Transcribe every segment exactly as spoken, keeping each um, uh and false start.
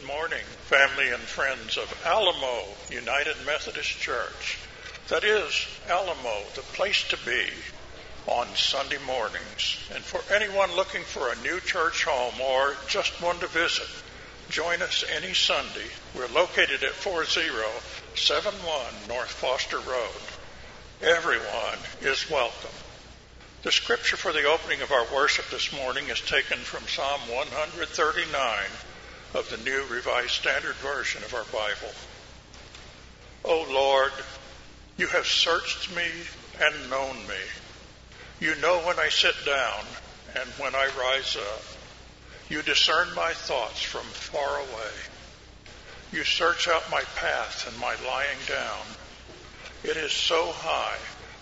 morning, family and friends of Alamo United Methodist Church. That is, Alamo, the place to be on Sunday mornings. And for anyone looking for a new church home or just one to visit, join us any Sunday. We're located at four oh seven one North Foster Road. Everyone is welcome. The scripture for the opening of our worship this morning is taken from Psalm one thirty-nine of the New Revised Standard Version of our Bible. O Lord, you have searched me and known me. You know when I sit down and when I rise up. You discern my thoughts from far away. You search out my path and my lying down. It is so high.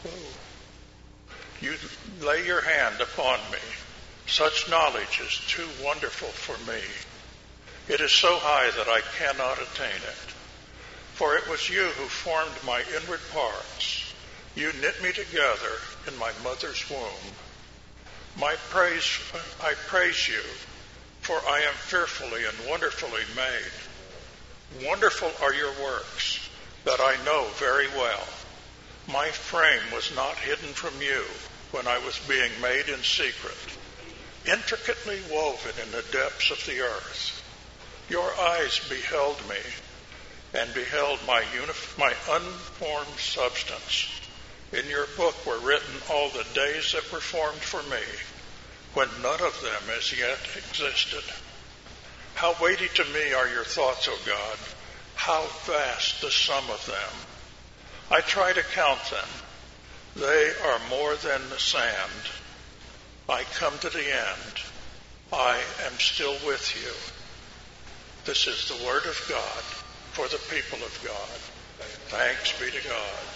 You lay your hand upon me. Such knowledge is too wonderful for me. It is so high that I cannot attain it. For it was you who formed my inward parts. You knit me together in my mother's womb. My praise, I praise you, for I am fearfully and wonderfully made. Wonderful are your works, that I know very well. My frame was not hidden from you when I was being made in secret, intricately woven in the depths of the earth. Your eyes beheld me and beheld my, unif- my unformed substance. In your book were written all the days that were formed for me, when none of them as yet existed. How weighty to me are your thoughts, O God! How vast the sum of them! I try to count them. They are more than the sand. I come to the end. I am still with you. This is the word of God for the people of God. Thanks be to God.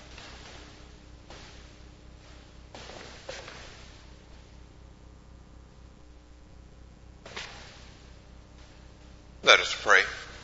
Let us pray.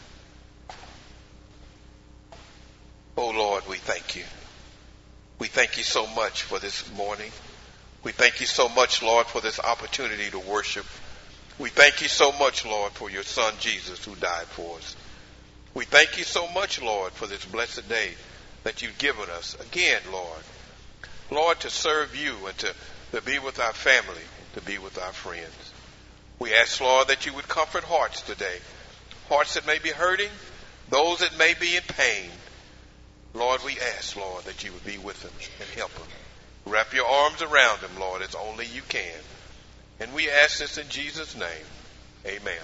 Oh Lord, we thank you. We thank you so much for this morning. We thank you so much, Lord, for this opportunity to worship. We thank you so much, Lord, for your son Jesus who died for us. We thank you so much, Lord, for this blessed day that you've given us again, Lord. Lord, to serve you and to, to be with our family, to be with our friends. We ask, Lord, that you would comfort hearts today, hearts that may be hurting, those that may be in pain. Lord, we ask, Lord, that you would be with them and help them. Wrap your arms around them, Lord, as only you can. And we ask this in Jesus' name. Amen.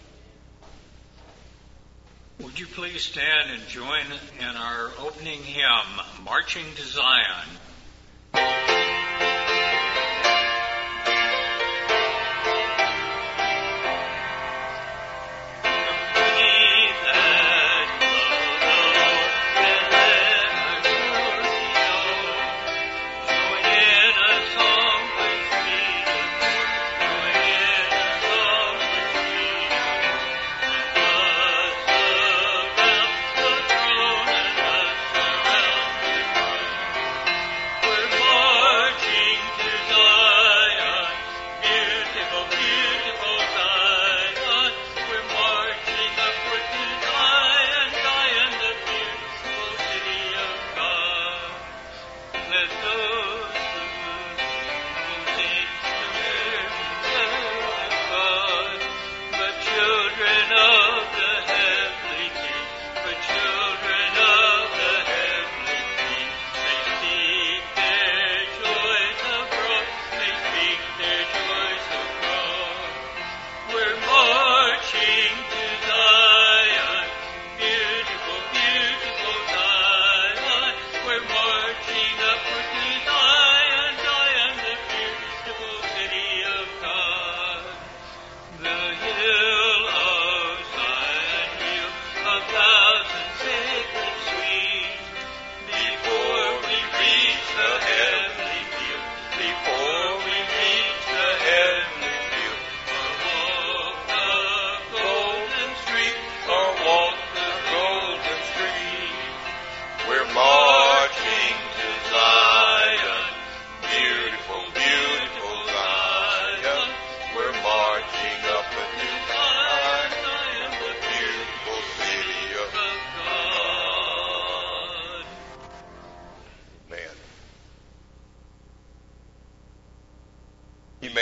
Would you please stand and join in our opening hymn, Marching to Zion? Thank you.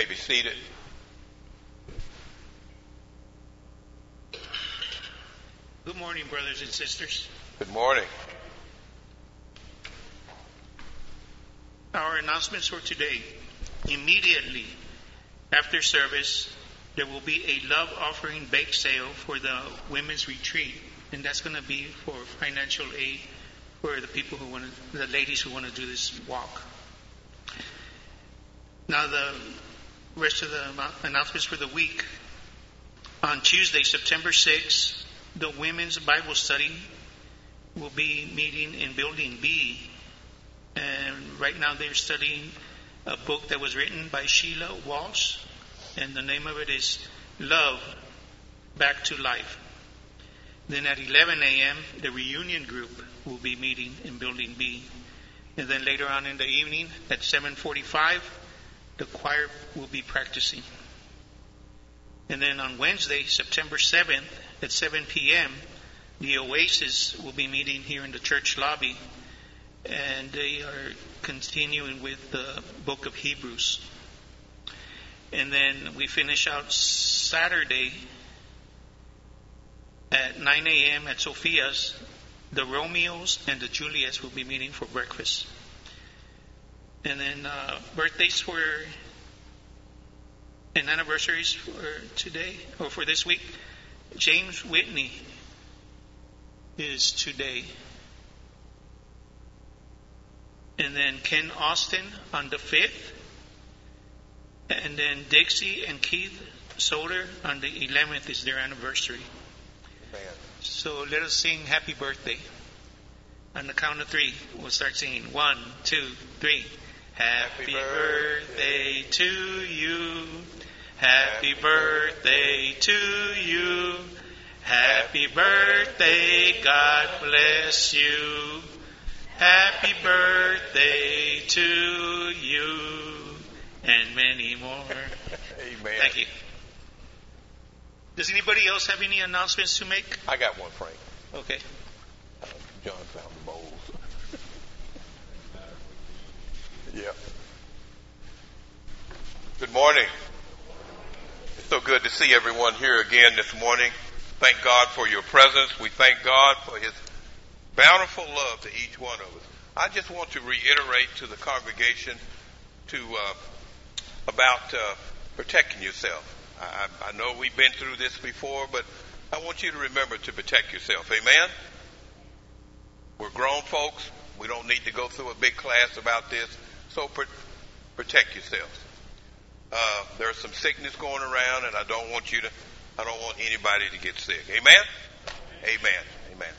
may be seated. Good morning, brothers and sisters. Good morning. Our announcements for today. Immediately after service, there will be a love offering bake sale for the women's retreat, and that's going to be for financial aid for the people who want to, the ladies who want to do this walk. Now, the rest of the announcements for the week. On Tuesday, September sixth, the women's Bible study will be meeting in Building B. And right now they're studying a book that was written by Sheila Walsh. And the name of it is Love, Back to Life. Then at eleven a.m., the reunion group will be meeting in Building B. And then later on in the evening at seven forty-five, the choir will be practicing. And then on Wednesday, September seventh, at seven p.m., the Oasis will be meeting here in the church lobby, and they are continuing with the book of Hebrews. And then we finish out Saturday at nine a.m. at Sophia's. The Romeos and the Juliets will be meeting for breakfast. And then uh, birthdays for and anniversaries for today, or for this week. James Whitney is today. And then Ken Austin on the fifth. And then Dixie and Keith Soder on the eleventh is their anniversary. Amen. So let us sing Happy Birthday. On the count of three, we'll start singing. One, two, three. Happy, Happy birthday to you. Happy birthday to you. Happy birthday, God bless you. Happy birthday to you. And many more. Amen. Thank you. Does anybody else have any announcements to make? I got one, Frank. Okay. Uh, John found the bowls. Yep. Good morning. It's so good to see everyone here again this morning. Thank God for your presence. We thank God for His bountiful love to each one of us. I just want to reiterate to the congregation to uh, about uh, protecting yourself. I, I know we've been through this before, but I want you to remember to protect yourself. Amen? We're grown folks. We don't need to go through a big class about this. So pr- protect yourselves. Uh, there's some sickness going around, and I don't want you to, I don't want anybody to get sick. Amen? Amen. Amen.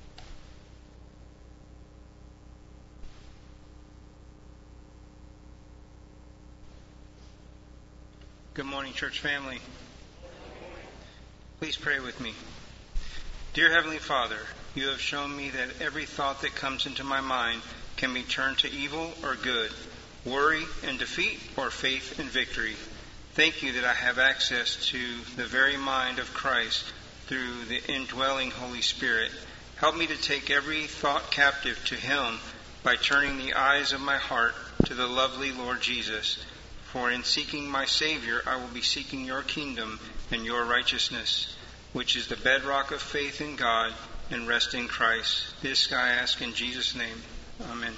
Good morning, church family. Please pray with me. Dear Heavenly Father, you have shown me that every thought that comes into my mind can be turned to evil or good, worry and defeat, or faith and victory. Thank you that I have access to the very mind of Christ through the indwelling Holy Spirit. Help me to take every thought captive to Him by turning the eyes of my heart to the lovely Lord Jesus. For in seeking my Savior, I will be seeking your kingdom and your righteousness, which is the bedrock of faith in God and rest in Christ. This I ask in Jesus' name. Amen.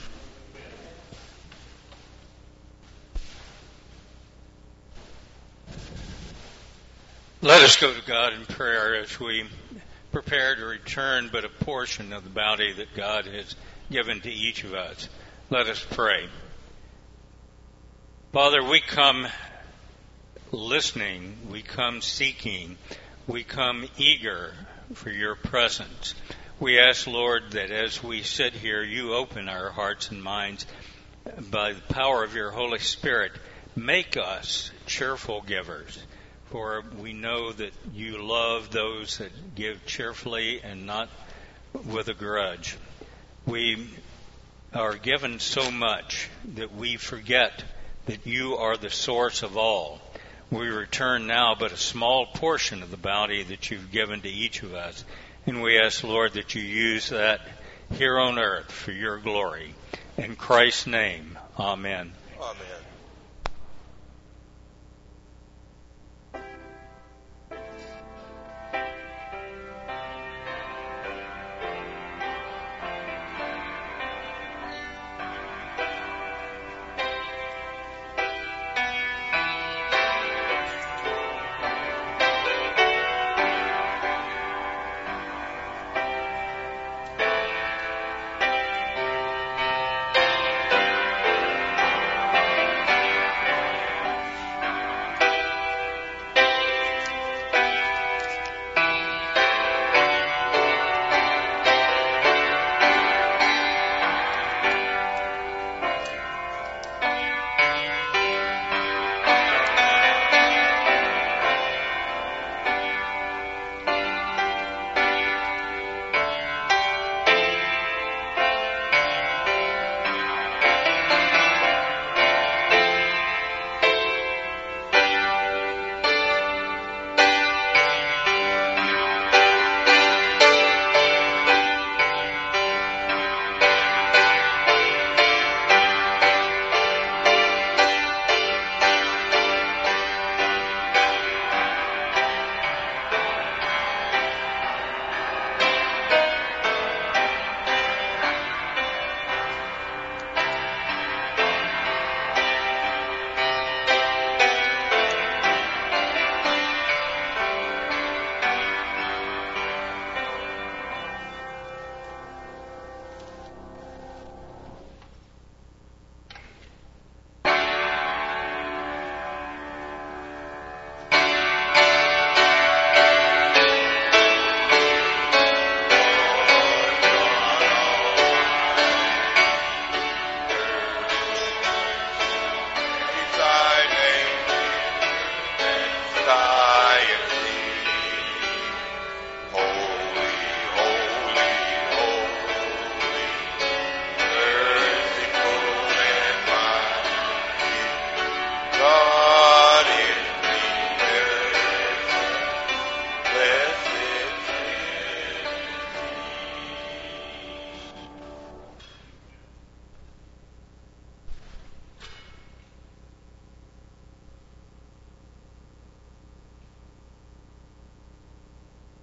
Let us go to God in prayer as we prepare to return but a portion of the bounty that God has given to each of us. Let us pray. Father, we come listening, we come seeking, we come eager for your presence. We ask, Lord, that as we sit here, you open our hearts and minds by the power of your Holy Spirit. Make us cheerful givers, for we know that you love those that give cheerfully and not with a grudge. We are given so much that we forget that you are the source of all. We return now but a small portion of the bounty that you've given to each of us. And we ask, Lord, that you use that here on earth for your glory. In Christ's name, amen. Amen.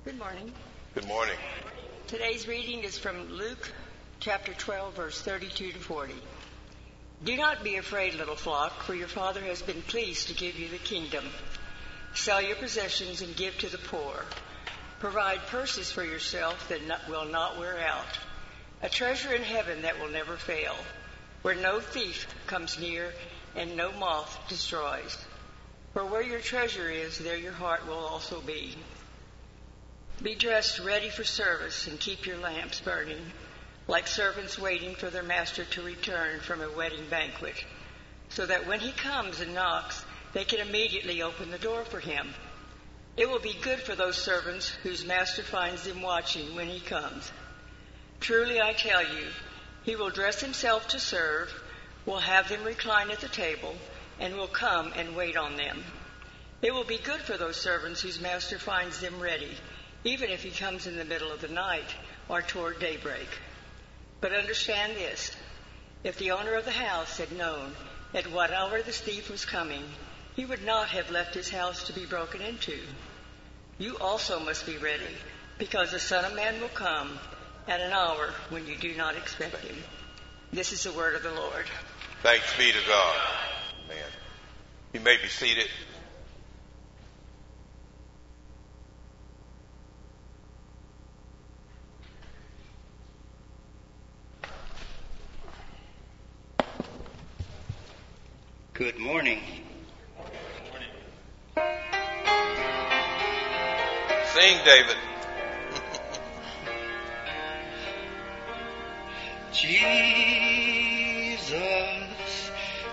Good morning. Good morning. Today's reading is from Luke chapter twelve, verse thirty-two to forty. Do not be afraid, little flock, for your Father has been pleased to give you the kingdom. Sell your possessions and give to the poor. Provide purses for yourself that not, will not wear out, a treasure in heaven that will never fail, where no thief comes near and no moth destroys. For where your treasure is, there your heart will also be. Be dressed ready for service and keep your lamps burning, like servants waiting for their master to return from a wedding banquet, so that when he comes and knocks, they can immediately open the door for him. It will be good for those servants whose master finds them watching when he comes. Truly I tell you, he will dress himself to serve, will have them recline at the table, and will come and wait on them. It will be good for those servants whose master finds them ready, even if he comes in the middle of the night or toward daybreak. But understand this, if the owner of the house had known at what hour the thief was coming, he would not have left his house to be broken into. You also must be ready, because the Son of Man will come at an hour when you do not expect him. This is the word of the Lord. Thanks be to God. Amen. You may be seated. Good morning. Sing, David. Jesus,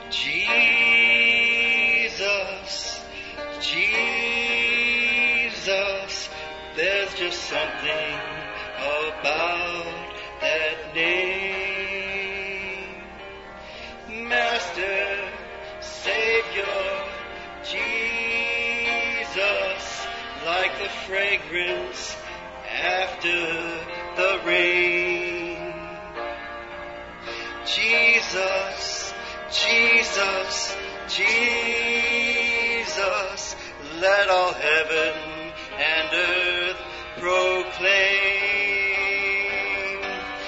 Jesus, Jesus, there's just something about that name. Master, Savior, Jesus, like the fragrance after the rain. Jesus, Jesus, Jesus, let all heaven and earth proclaim.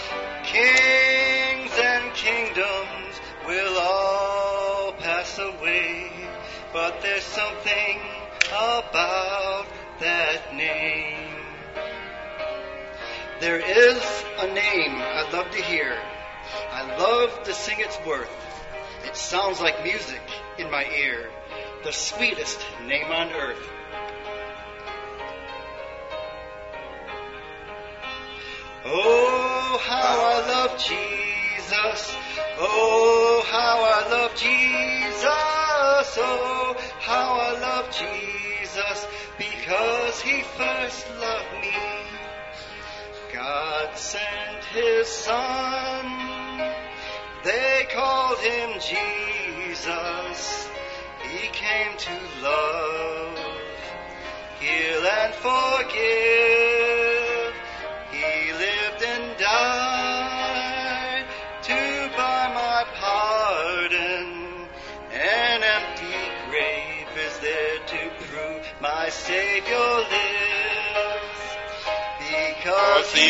Kings and kingdoms will all pass away, but there's something about that name. There is a name I love to hear. I love to sing its worth. It sounds like music in my ear, the sweetest name on earth. Oh, how I love Jesus. Oh, how I love Jesus. Oh, how I love Jesus, because he first loved me. God sent his Son. They called him Jesus. He came to love, heal and forgive. He lived and died to buy my pardon. An empty grave is there to prove my Savior lives. Because he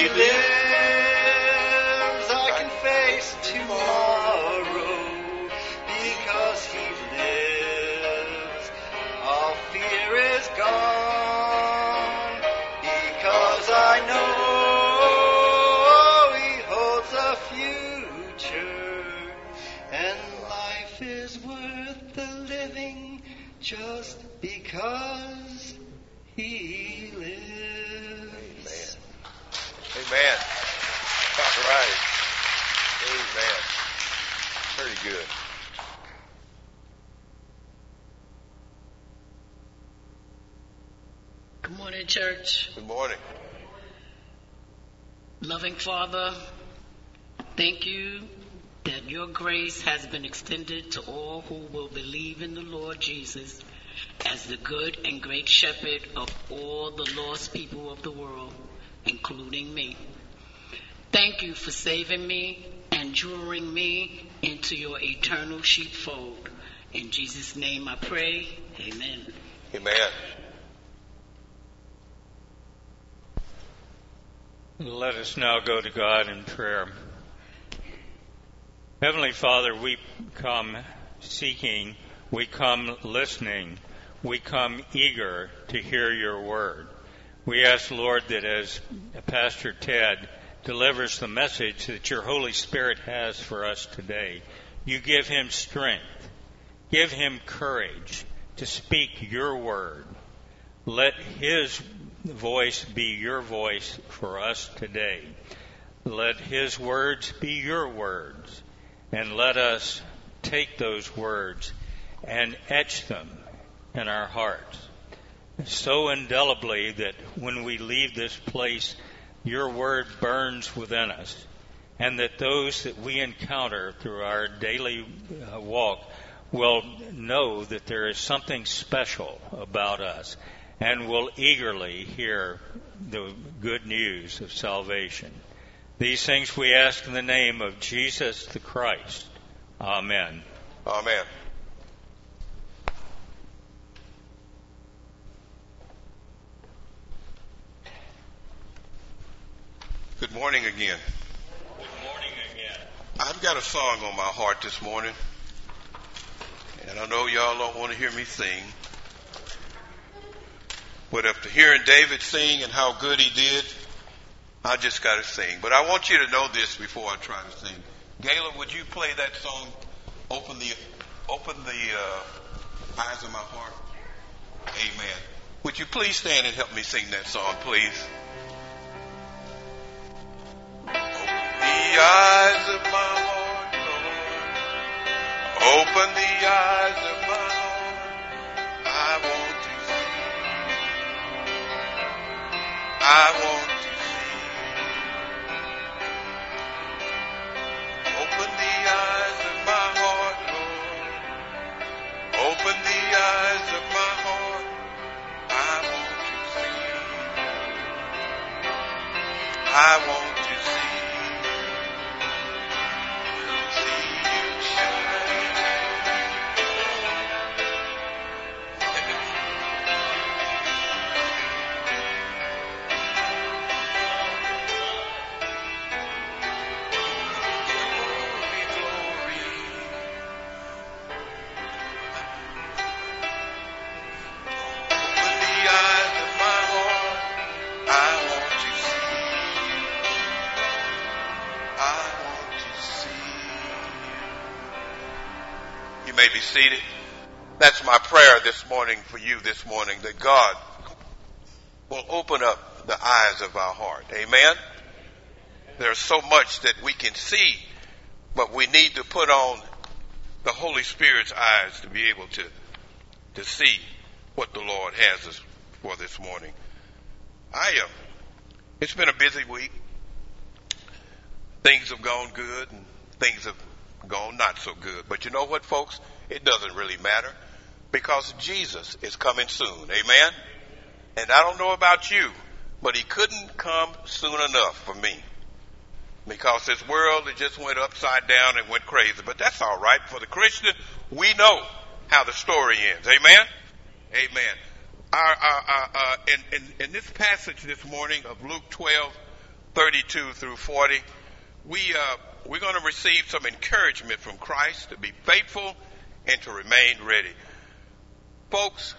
lives, I can face tomorrow. Because he lives, all fear is gone. Because I know he holds a future, and life is worth the living just because he lives. Amen. All right. Amen. Very good. Good morning, church. Good morning. Loving Father, thank you that your grace has been extended to all who will believe in the Lord Jesus as the good and great shepherd of all the lost people of the world, including me. Thank you for saving me and drawing me into your eternal sheepfold. In Jesus' name I pray. Amen. Amen. Let us now go to God in prayer. Heavenly Father, we come seeking, we come listening, we come eager to hear your word. We ask, Lord, that as Pastor Ted delivers the message that your Holy Spirit has for us today, you give him strength, give him courage to speak your word. Let his voice be your voice for us today. Let his words be your words, and let us take those words and etch them in our hearts so indelibly that when we leave this place, your word burns within us, and that those that we encounter through our daily uh, walk will know that there is something special about us, and will eagerly hear the good news of salvation. These things we ask in the name of Jesus the Christ. Amen. Amen. Good morning again. Good morning again. I've got a song on my heart this morning, and I know y'all don't want to hear me sing. But after hearing David sing and how good he did, I just got to sing. But I want you to know this before I try to sing. Gayla, would you play that song, Open the Open the uh, Eyes of My Heart? Amen. Would you please stand and help me sing that song, please? Open the eyes of my heart, Lord. Open the eyes of my heart. I want to see. I want to see. Open the eyes of my heart, Lord. Open the eyes of my heart. I want to see. I want to see. See you shine. May be seated. That's my prayer this morning for you this morning, that God will open up the eyes of our heart. Amen. There's so much that we can see, but we need to put on the Holy Spirit's eyes to be able to, to see what the Lord has us for this morning. I am. Uh, it's been a busy week. Things have gone good and things have gone not so good. But you know what, folks? It doesn't really matter, because Jesus is coming soon. Amen? And I don't know about you, but he couldn't come soon enough for me, because this world, it just went upside down and went crazy. But that's all right. For the Christian, we know how the story ends. Amen? Amen. Our, our, our, uh, in, in, in this passage this morning of Luke twelve, thirty-two through forty, we, uh, we're going to receive some encouragement from Christ to be faithful and to remain ready. Folks,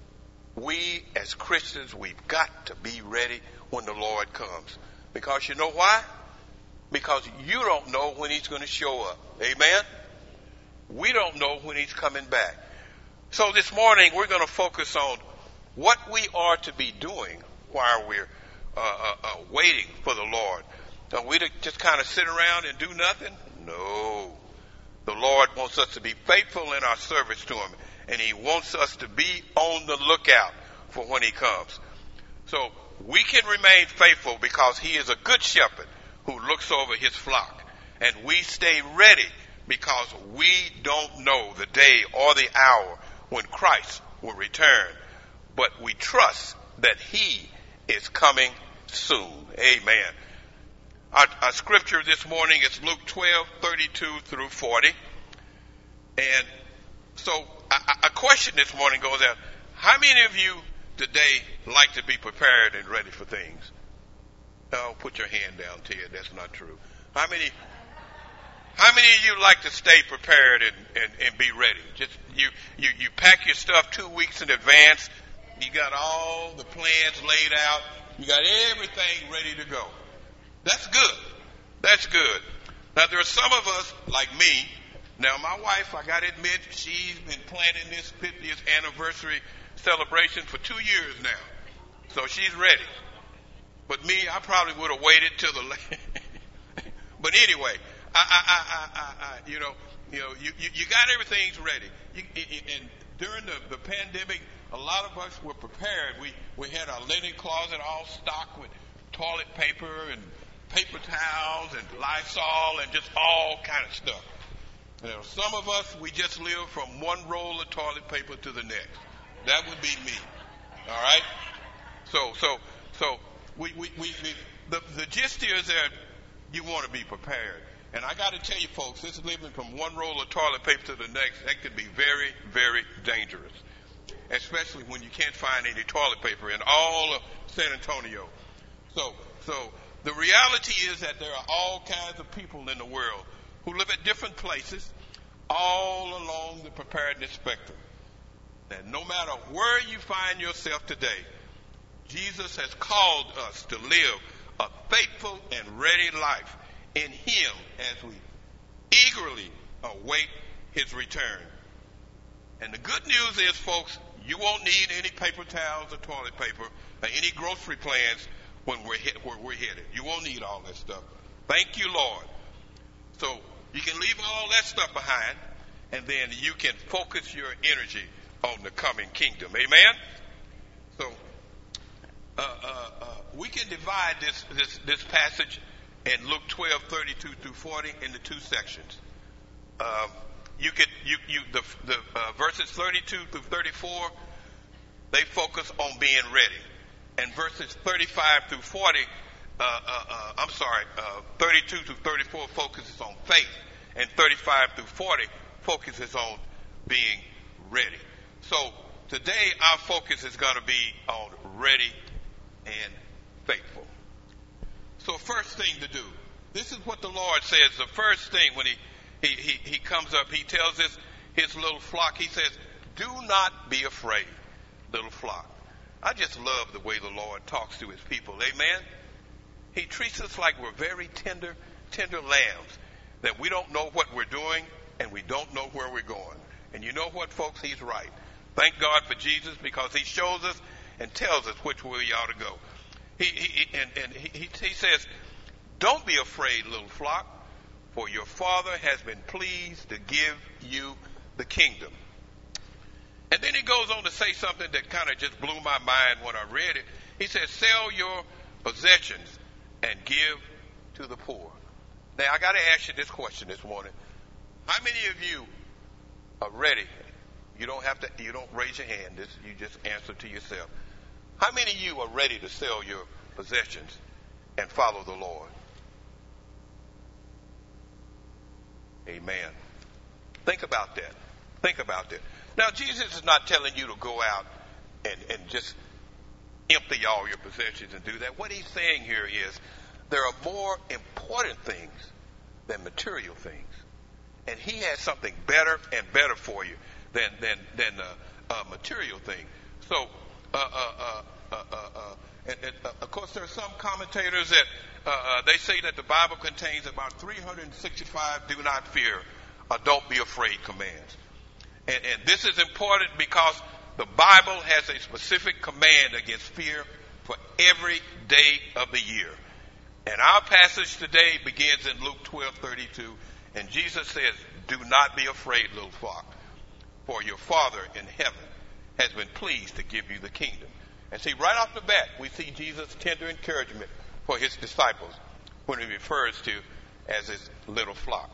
we as Christians, we've got to be ready when the Lord comes. Because you know why? Because you don't know when he's going to show up. Amen? We don't know when he's coming back. So this morning, we're going to focus on what we are to be doing while we're uh, uh, uh, waiting for the Lord. Are we to just kind of sit around and do nothing? No. The Lord wants us to be faithful in our service to him, and he wants us to be on the lookout for when he comes. So we can remain faithful because he is a good shepherd who looks over his flock, and we stay ready because we don't know the day or the hour when Christ will return, but we trust that he is coming soon. Amen. Our, our scripture this morning is Luke twelve, thirty-two through forty. And so a, a question this morning goes out, how many of you today like to be prepared and ready for things? Oh, put your hand down, Ted. That's not true. How many How many of you like to stay prepared and, and, and be ready? Just you, you, you pack your stuff two weeks in advance. You got all the plans laid out. You got everything ready to go. That's good. That's good. Now, there are some of us, like me. Now, my wife, I got to admit, she's been planning this fiftieth anniversary celebration for two years now. So she's ready. But me, I probably would have waited till the last. But anyway, I, I, I, I, I, you know, you know, you, you, you got everything ready. You, and during the, the pandemic, a lot of us were prepared. We we had our linen closet all stocked with toilet paper and paper towels and Lysol and just all kind of stuff. You know, some of us, we just live from one roll of toilet paper to the next. That would be me. All right. So so so we we, we, we the the gist is that you want to be prepared. And I got to tell you, folks, this living from one roll of toilet paper to the next, that could be very, very dangerous, especially when you can't find any toilet paper in all of San Antonio. So, so the reality is that there are all kinds of people in the world who live at different places all along the preparedness spectrum. And no matter where you find yourself today, Jesus has called us to live a faithful and ready life in Him as we eagerly await His return. And the good news is, folks, you won't need any paper towels or toilet paper or any grocery plans when we're hit, where we're headed. You won't need all that stuff. Thank you, Lord. So you can leave all that stuff behind, and then you can focus your energy on the coming kingdom. Amen? So uh, uh, uh, we can divide this, this, this passage in Luke twelve, thirty-two through forty into two sections. Um, you could, you, you, the, the uh, verses thirty-two through thirty-four, they focus on being ready. And verses thirty-five through forty, uh, uh, uh, I'm sorry, uh, thirty-two through thirty-four focuses on faith. And thirty-five through forty focuses on being ready. So today our focus is going to be on ready and faithful. So first thing to do, this is what the Lord says. The first thing when he, he, he, he comes up, he tells his, his little flock, he says, do not be afraid, little flock. I just love the way the Lord talks to his people. Amen? He treats us like we're very tender, tender lambs, that we don't know what we're doing and we don't know where we're going. And you know what, folks? He's right. Thank God for Jesus, because he shows us and tells us which way we ought to go. He, he, and and he, he says, don't be afraid, little flock, for your Father has been pleased to give you the kingdom. And then he goes on to say something that kind of just blew my mind when I read it. He says, sell your possessions and give to the poor. Now, I got to ask you this question this morning. How many of you are ready? You don't have to, you don't raise your hand. This, you just answer to yourself. How many of you are ready to sell your possessions and follow the Lord? Amen. Think about that. Think about that. Now, Jesus is not telling you to go out and, and just empty all your possessions and do that. What he's saying here is there are more important things than material things. And he has something better and better for you than, than, than uh, uh, material things. So, uh, uh, uh, uh, uh, uh, and, and, uh, of course, there are some commentators that uh, uh, they say that the Bible contains about three hundred sixty-five do not fear or don't be afraid commands. And, and this is important because the Bible has a specific command against fear for every day of the year. And our passage today begins in Luke twelve thirty-two, and Jesus says, do not be afraid, little flock, for your Father in heaven has been pleased to give you the kingdom. And see, right off the bat, we see Jesus' tender encouragement for his disciples when he refers to as his little flock.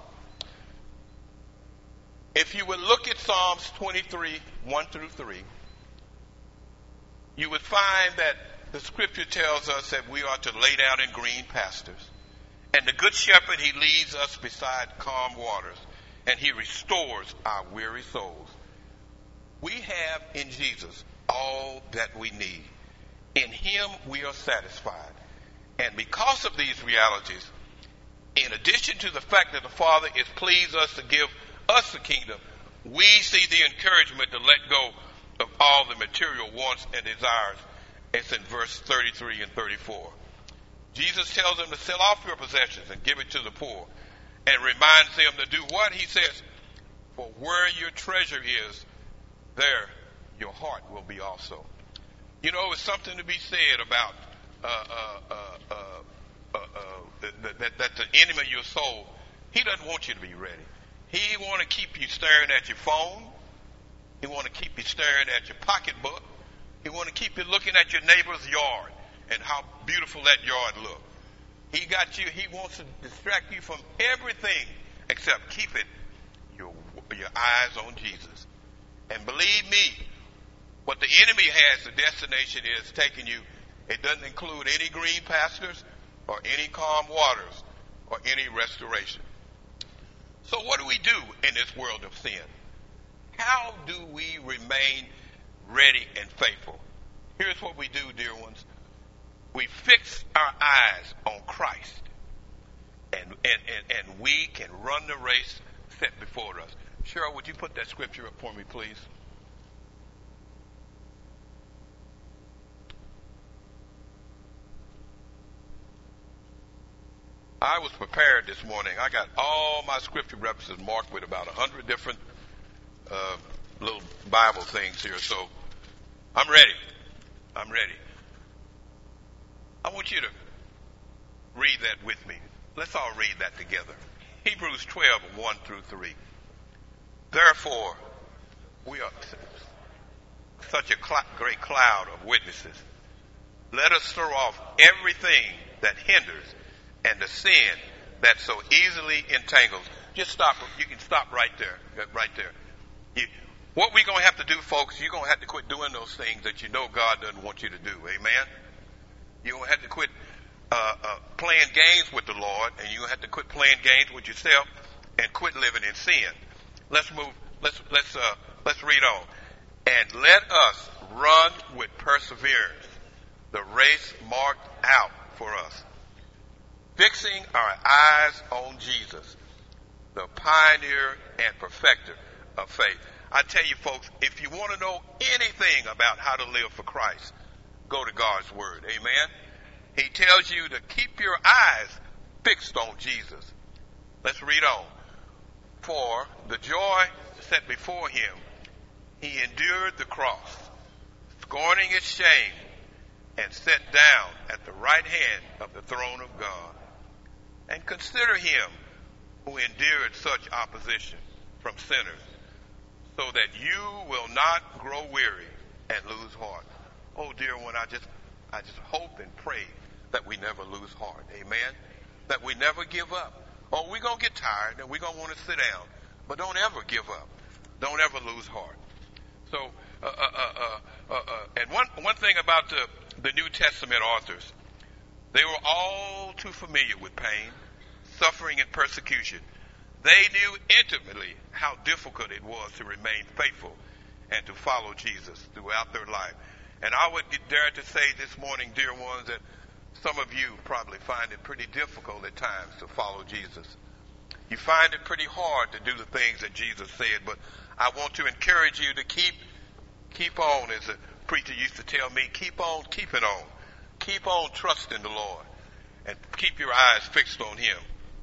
If you would look at Psalms twenty-three, one through three, you would find that the scripture tells us that we are to lay down in green pastures. And the good shepherd, he leads us beside calm waters, and he restores our weary souls. We have in Jesus all that we need. In him we are satisfied. And because of these realities, in addition to the fact that the Father is pleased us to give us the kingdom, we see the encouragement to let go of all the material wants and desires. It's in verse thirty-three and thirty-four. Jesus tells them to sell off your possessions and give it to the poor, and reminds them to do what? He says, for where your treasure is, there your heart will be also. You know, it's something to be said about uh, uh, uh, uh, uh, uh, that, that, that the enemy of your soul, he doesn't want you to be ready. He want to keep you staring at your phone. He want to keep you staring at your pocketbook. He want to keep you looking at your neighbor's yard and how beautiful that yard looks. He got you, he wants to distract you from everything except keeping your, your eyes on Jesus. And believe me, what the enemy has, the destination is taking you. It doesn't include any green pastures or any calm waters or any restoration. So what do we do in this world of sin? How do we remain ready and faithful? Here's what we do, dear ones. We fix our eyes on Christ, and, and, and, and we can run the race set before us. Cheryl, would you put that scripture up for me, please? I was prepared this morning. I got all my scripture references marked with about a hundred different uh, little Bible things here, so I'm ready. I'm ready. I want you to read that with me. Let's all read that together. Hebrews twelve, one through three. Therefore, we are such a cl- great cloud of witnesses. Let us throw off everything that hinders and the sin that so easily entangles. Just stop. You can stop right there. Right there. You, what we're going to have to do, folks, you're going to have to quit doing those things that you know God doesn't want you to do. Amen? You're going to have to quit uh, uh, playing games with the Lord, and you're going to have to quit playing games with yourself and quit living in sin. Let's move. Let's let's uh, let's read on. And let us run with perseverance the race marked out for us, fixing our eyes on Jesus, the pioneer and perfecter of faith. I tell you, folks, if you want to know anything about how to live for Christ, go to God's Word. Amen? He tells you to keep your eyes fixed on Jesus. Let's read on. For the joy set before him, he endured the cross, scorning its shame, and sat down at the right hand of the throne of God. And consider him who endured such opposition from sinners, so that you will not grow weary and lose heart. Oh, dear one, I just, I just hope and pray that we never lose heart. Amen? That we never give up. Oh, we're going to get tired and we're going to want to sit down. But don't ever give up. Don't ever lose heart. So, uh, uh, uh, uh, uh, and one, one thing about the, the New Testament authors, they were all too familiar with pain, suffering, and persecution. They knew intimately how difficult it was to remain faithful and to follow Jesus throughout their life. And I would dare to say this morning, dear ones, that some of you probably find it pretty difficult at times to follow Jesus. You find it pretty hard to do the things that Jesus said, but I want to encourage you to keep keep on, as a preacher used to tell me, keep on keeping on. Keep on trusting the Lord and keep your eyes fixed on him.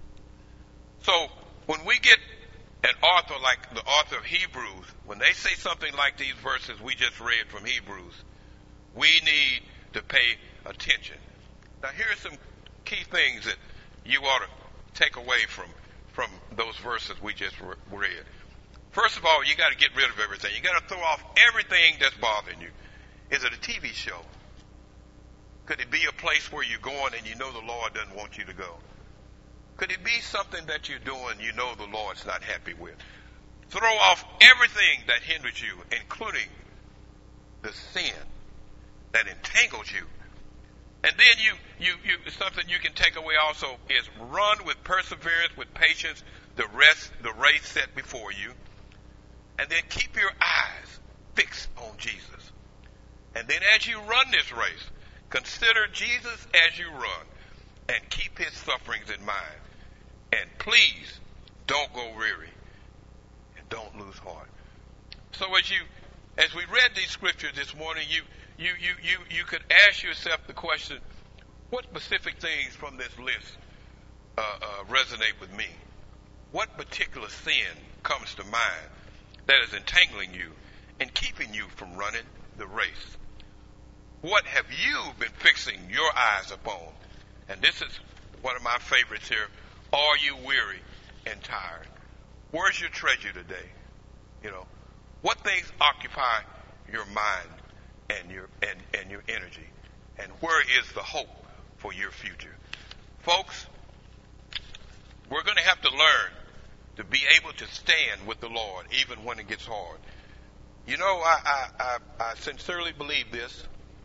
So when we get an author like the author of Hebrews, when they say something like these verses we just read from Hebrews, we need to pay attention. Now, here's some key things that you ought to take away from, from those verses we just read. First of all, you got to get rid of everything. You got to throw off everything that's bothering you. Is it a T V show? Could it be a place where you're going and you know the Lord doesn't want you to go? Could it be something that you're doing you know the Lord's not happy with? Throw off everything that hinders you, including the sin that entangles you. And then you, you, you, something you can take away also is run with perseverance, with patience, the rest, the race set before you. And then keep your eyes fixed on Jesus. And then as you run this race, consider Jesus as you run. and keep his sufferings in mind. And please don't go weary and don't lose heart. So as you, as we read these scriptures this morning, you, you, you, you, you could ask yourself the question, what specific things from this list uh, uh, resonate with me? What particular sin comes to mind that is entangling you and keeping you from running the race? What have you been fixing your eyes upon? And this is one of my favorites here. Are you weary and tired? Where's your treasure today? You know, what things occupy your mind and your and, and your energy? And where is the hope for your future? Folks, we're going to have to learn to be able to stand with the Lord even when it gets hard. You know, I, I, I, I sincerely believe this.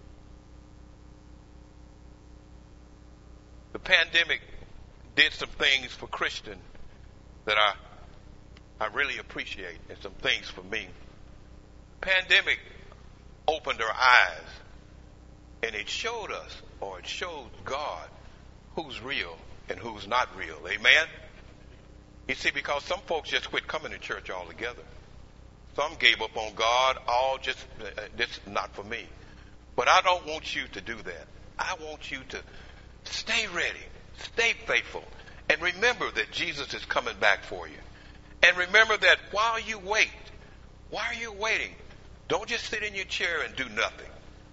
The pandemic did some things for Christian that I I really appreciate, and some things for me. Pandemic opened our eyes, and it showed us, or it showed God, who's real and who's not real. Amen? You see, because some folks just quit coming to church altogether. Some gave up on God, all just, uh, this not for me. But I don't want you to do that. I want you to stay ready, stay faithful, and remember that Jesus is coming back for you. And remember that while you wait, while you're waiting, don't just sit in your chair and do nothing.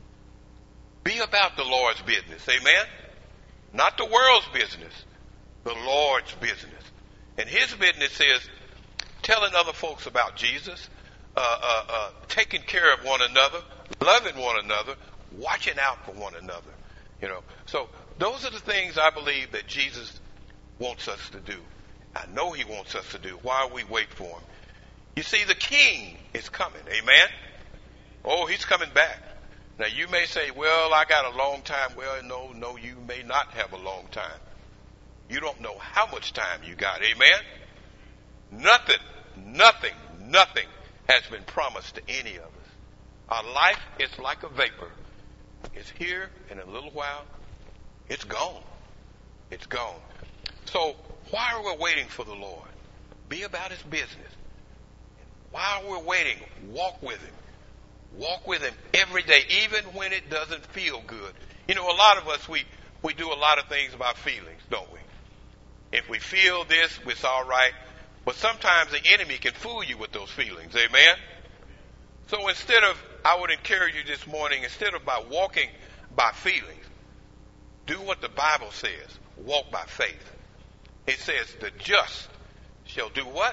Be about the Lord's business. Amen? Not the world's business, the Lord's business. And his business is telling other folks about Jesus, uh, uh, uh, taking care of one another, loving one another, watching out for one another. You know, so those are the things I believe that Jesus wants us to do. I know he wants us to do while we wait for him. You see, the king is coming. Amen? Oh, he's coming back. Now, you may say, well, I got a long time. Well, no, no, you may not have a long time. You don't know how much time you got. Amen? Nothing, nothing, nothing has been promised to any of us. Our life is like a vapor. It's here, and in a little while, it's gone. It's gone. So while we're waiting for the Lord, be about his business. While we're waiting, walk with him. Walk with him every day, even when it doesn't feel good. You know, a lot of us, we, we do a lot of things about feelings, don't we? If we feel this, it's all right. But sometimes the enemy can fool you with those feelings. Amen? So instead of, I would encourage you this morning, instead of by walking by feelings, do what the Bible says. Walk by faith. It says the just shall do what?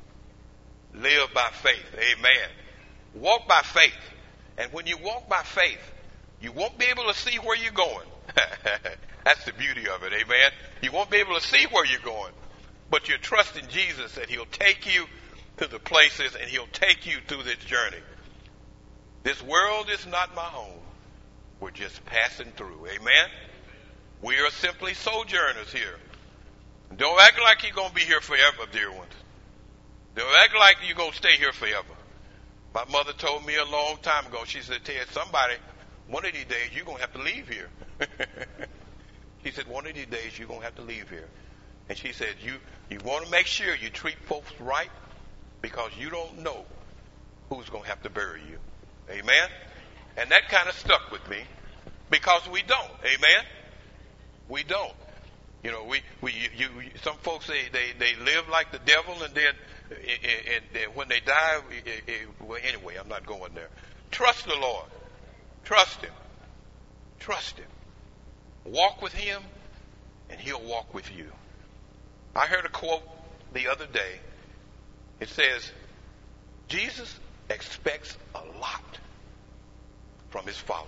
Live by faith. Amen. Walk by faith. And when you walk by faith, you won't be able to see where you're going. That's the beauty of it. Amen. You won't be able to see where you're going. But you're trusting Jesus that he'll take you to the places and he'll take you through this journey. This world is not my home. We're just passing through. Amen. We are simply sojourners here. Don't act like you're going to be here forever, dear ones. Don't act like you're going to stay here forever. My mother told me a long time ago, she said, Ted, somebody, one of these days, you're going to have to leave here. She said, one of these days, you're going to have to leave here. And she said, you, you want to make sure you treat folks right because you don't know who's going to have to bury you. Amen? And that kind of stuck with me because we don't. Amen? We don't. You know, we, we you, you some folks say they, they live like the devil, and then and, and when they die, it, it, well, anyway, I'm not going there. Trust the Lord. Trust him. Trust him. Walk with him, and he'll walk with you. I heard a quote the other day. It says, Jesus expects a lot from his followers.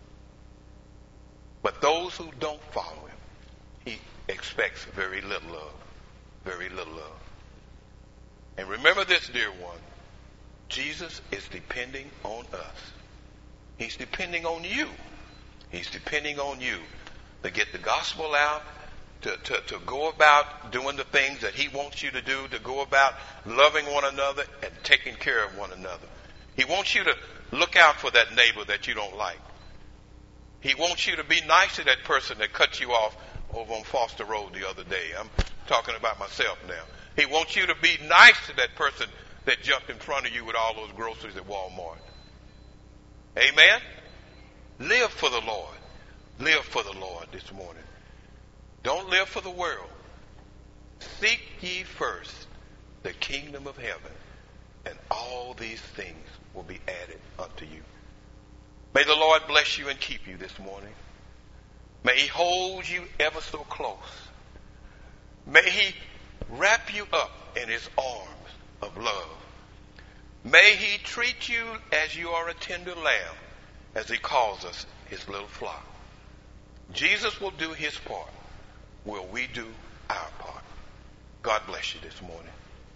But those who don't follow him, he expects very little of. Very little of. And remember this, dear one. Jesus is depending on us. He's depending on you. He's depending on you to get the gospel out, to, to, to go about doing the things that he wants you to do, to go about loving one another and taking care of one another. He wants you to look out for that neighbor that you don't like. He wants you to be nice to that person that cuts you off over on Foster Road the other day. I'm talking about myself now. He wants you to be nice to that person that jumped in front of you with all those groceries at Walmart. Amen? Live for the Lord. Live for the Lord this morning. Don't live for the world. Seek ye first the kingdom of heaven, and all these things will be added unto you. May the Lord bless you and keep you this morning. May he hold you ever so close. May he wrap you up in his arms of love. May he treat you as you are a tender lamb, as he calls us his little flock. Jesus will do his part. Will we do our part? God bless you this morning.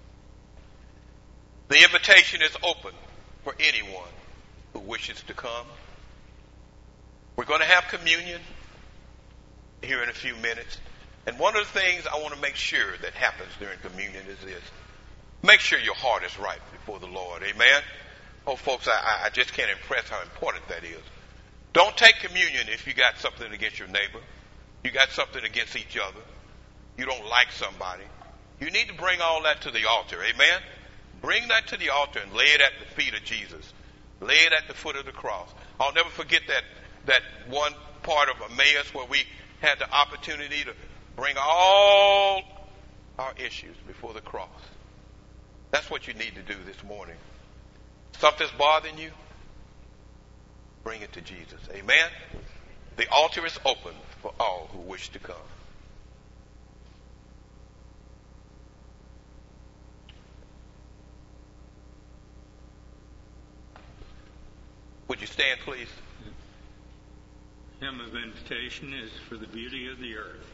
The invitation is open for anyone who wishes to come. We're going to have communion here in a few minutes. And one of the things I want to make sure that happens during communion is this. Make sure your heart is right before the Lord. Amen? Oh, folks, I, I just can't impress how important that is. Don't take communion if you got something against your neighbor. You got something against each other. You don't like somebody. You need to bring all that to the altar. Amen? Bring that to the altar and lay it at the feet of Jesus. Lay it at the foot of the cross. I'll never forget that, that one part of Emmaus where we had the opportunity to bring all our issues before the cross. That's what you need to do this morning. Something's bothering you? Bring it to Jesus. Amen? The altar is open for all who wish to come. Would you stand, please? The hymn of invitation is for the beauty of the earth.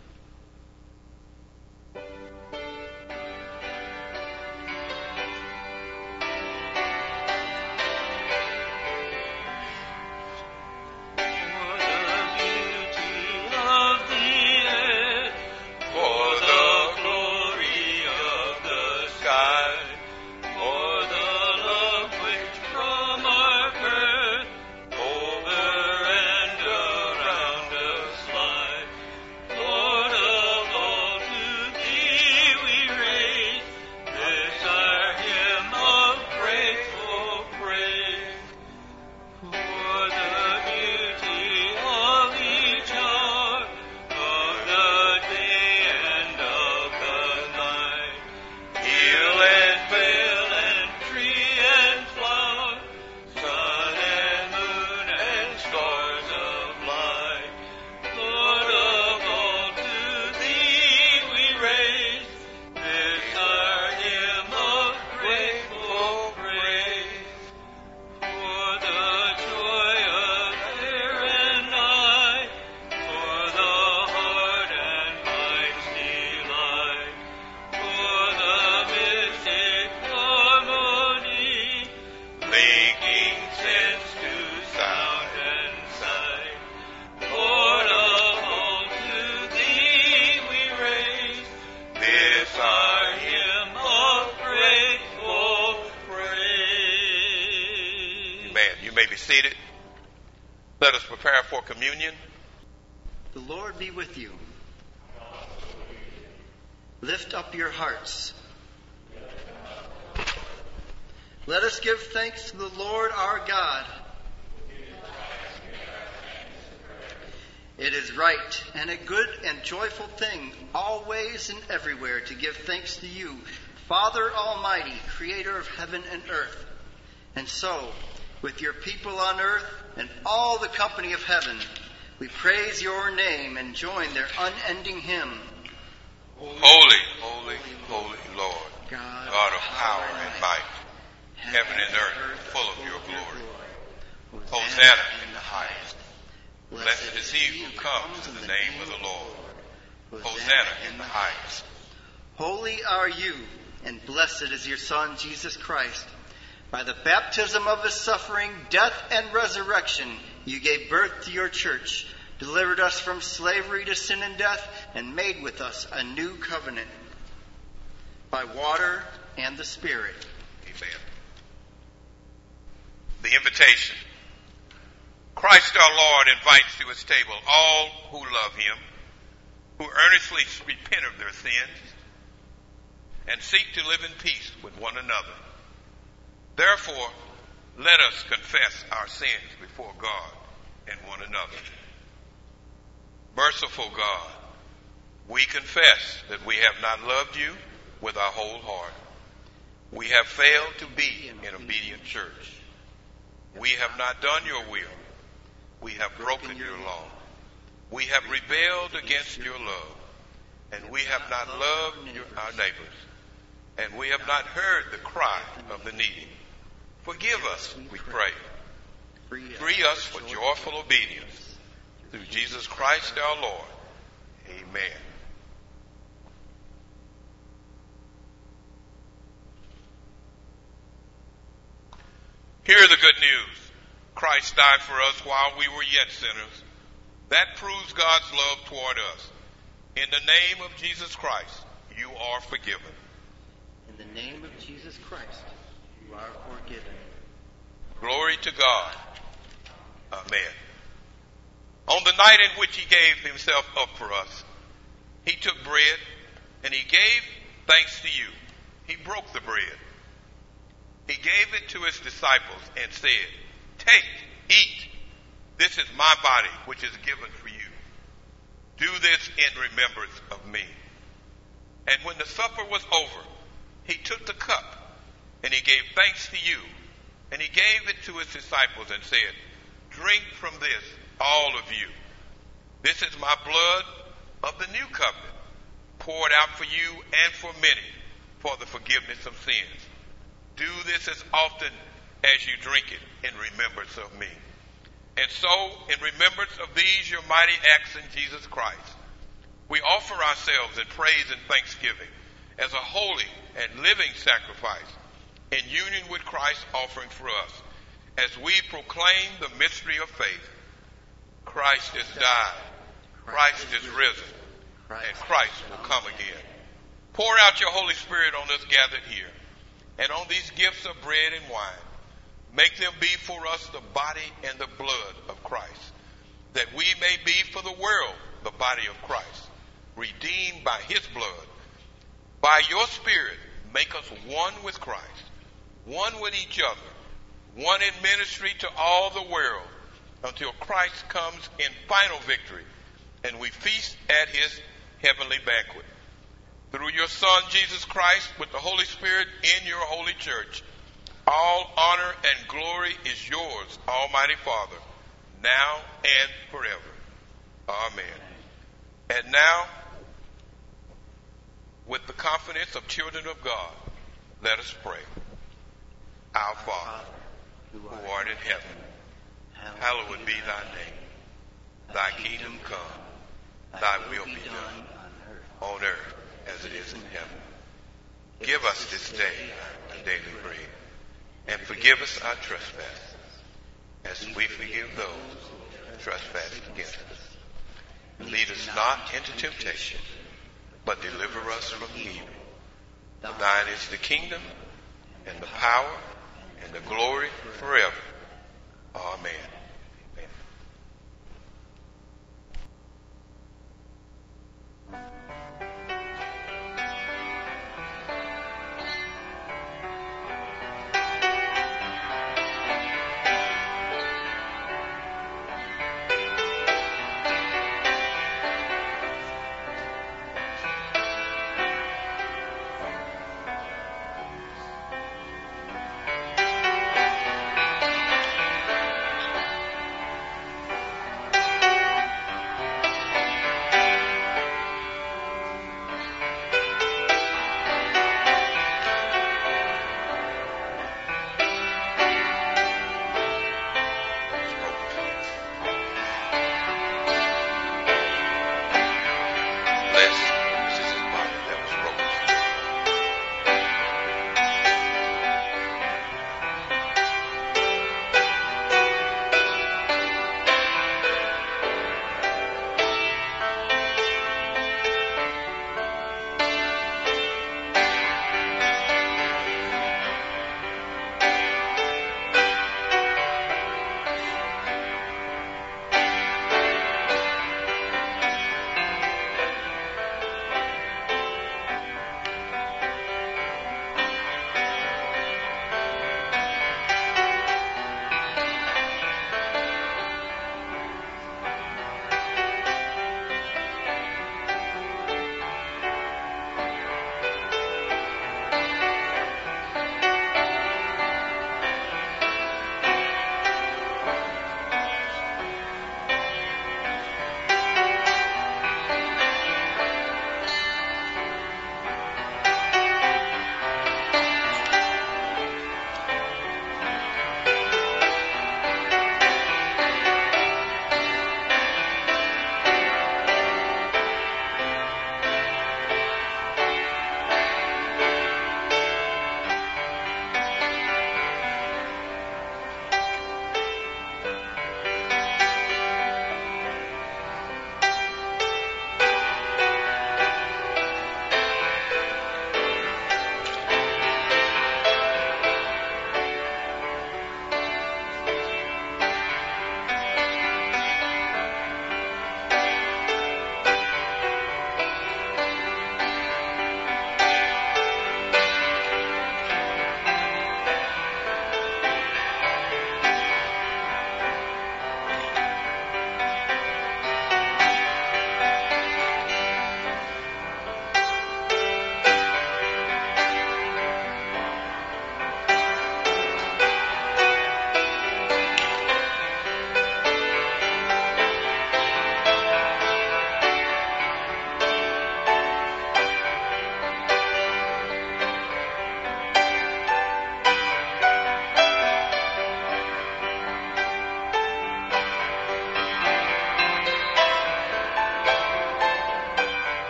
Communion. The Lord be with you. Lift up your hearts. Let us give thanks to the Lord our God. It is right and a good and joyful thing, always and everywhere, to give thanks to you, Father Almighty, creator of heaven and earth. And so, with your people on earth and all the company of heaven, we praise your name and join their unending hymn. Holy, holy, holy Lord, God, God of power and might, heaven and earth full of your glory. Hosanna in the highest. Blessed is he who comes in the name of the Lord. Hosanna in the highest. Holy are you, and blessed is your Son, Jesus Christ. By the baptism of his suffering, death, and resurrection, you gave birth to your church, delivered us from slavery to sin and death, and made with us a new covenant by water and the Spirit. Amen. The invitation. Christ our Lord invites to his table all who love him, who earnestly repent of their sins and seek to live in peace with one another. Therefore, let us confess our sins before God and one another. Merciful God, we confess that we have not loved you with our whole heart. We have failed to be an obedient church. We have not done your will. We have broken your law. We have rebelled against your love. And we have not loved your, our neighbors. And we have not heard the cry of the needy. Forgive us, we pray. Free us for joyful obedience. Through Jesus Christ our Lord. Amen. Hear the good news. Christ died for us while we were yet sinners. That proves God's love toward us. In the name of Jesus Christ, you are forgiven. In the name of Jesus Christ, you are forgiven. Glory to God. Amen. On the night in which he gave himself up for us, he took bread and he gave thanks to you. He broke the bread. He gave it to his disciples and said, "Take, eat. This is my body, which is given for you. Do this in remembrance of me." And when the supper was over, he took the cup and he gave thanks to you. And he gave it to his disciples and said, "Drink from this, all of you. This is my blood of the new covenant, poured out for you and for many for the forgiveness of sins. Do this as often as you drink it in remembrance of me." And so, in remembrance of these your mighty acts in Jesus Christ, we offer ourselves in praise and thanksgiving as a holy and living sacrifice in union with Christ's offering for us, as we proclaim the mystery of faith. Christ has died, Christ is risen, and Christ will come again. Pour out your Holy Spirit on us gathered here, and on these gifts of bread and wine. Make them be for us the body and the blood of Christ, that we may be for the world the body of Christ, redeemed by his blood. By your Spirit, make us one with Christ, one with each other, one in ministry to all the world, until Christ comes in final victory and we feast at his heavenly banquet. Through your Son, Jesus Christ, with the Holy Spirit in your holy church, all honor and glory is yours, Almighty Father, now and forever. Amen. And now, with the confidence of children of God, let us pray. Our Father, who art in heaven, hallowed be thy name. Thy kingdom come, thy will be done, on earth as it is in heaven. Give us this day our daily bread, and forgive us our trespasses, as we forgive those who trespass against us. And lead us not into temptation, but deliver us from evil. For thine is the kingdom, and the power, and the glory forever. Amen.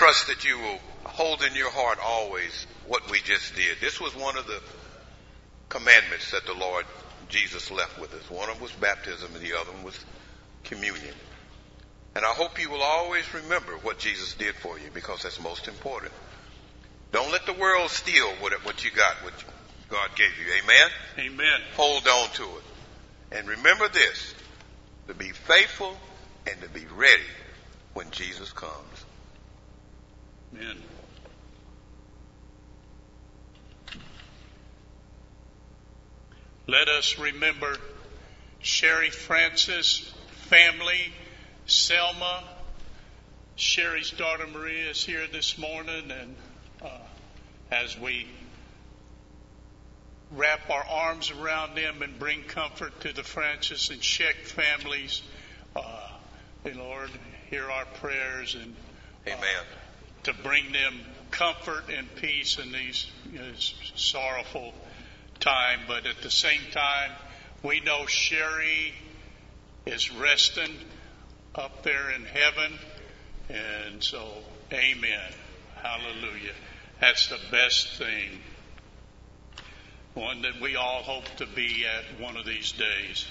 trust that you will hold in your heart always what we just did. This was one of the commandments that the Lord Jesus left with us. One of them was baptism and the other one was communion. And I hope you will always remember what Jesus did for you, because that's most important. Don't let the world steal what, what you got, what God gave you. Amen? Amen. Hold on to it. And remember this, to be faithful and to be ready when Jesus comes. Amen. Let us remember Sherry Francis, family, Selma. Sherry's daughter Maria is here this morning, and uh, as we wrap our arms around them and bring comfort to the Francis and Sheck families, uh, and Lord, hear our prayers and uh, Amen. To bring them comfort and peace in these you know, sorrowful time. But at the same time, we know Sherry is resting up there in heaven. And so, amen. Hallelujah. That's the best thing. One that we all hope to be at one of these days.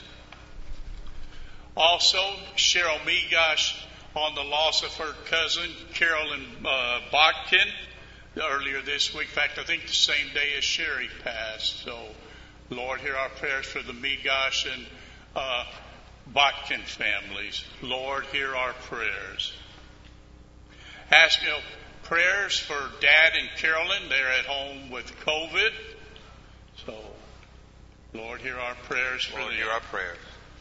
Also, Cheryl Migosh on the loss of her cousin, Carolyn uh, Botkin, earlier this week. In fact, I think the same day as Sherry passed. So, Lord, hear our prayers for the Migosh and uh, Botkin families. Lord, hear our prayers. Ask you know, prayers for Dad and Carolyn. They're at home with COVID. So, Lord, hear our prayers for Lord, them. hear our prayers.